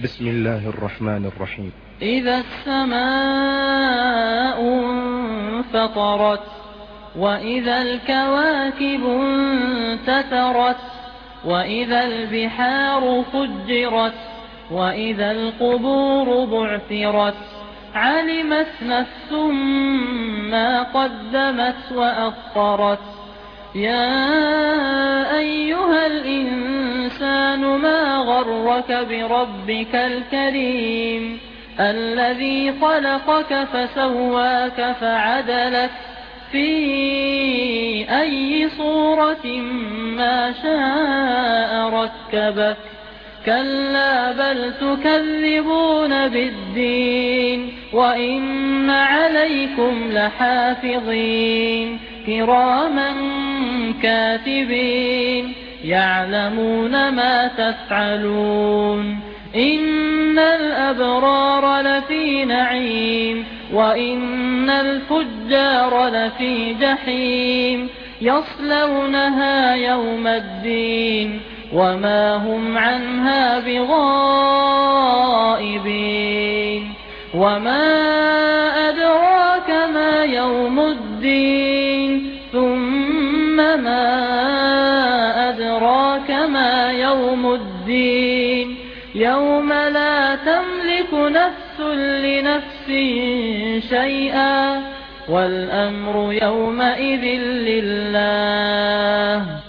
بسم الله الرحمن الرحيم. إذا السماء انفطرت وإذا الكواكب انتثرت وإذا البحار فجرت وإذا القبور بعثرت علمت نفس ما قدمت وأخرت. يا أيها الإنسان ما غرك بربك الكريم الذي خلقك فسواك فعدلك في أي صورة ما شاء ركبك. كلا بل تكذبون بالدين وإن عليكم لحافظين كراما كاتبين يعلمون ما تفعلون. إن الأبرار لفي نعيم وإن الفجار لفي جحيم يصلونها يوم الدين وما هم عنها بغائبين. وما أدراك ما يوم الدين ثم ما أدراك ما يوم الدين يوم لا تملك نفس لنفس شيئا والأمر يومئذ لله.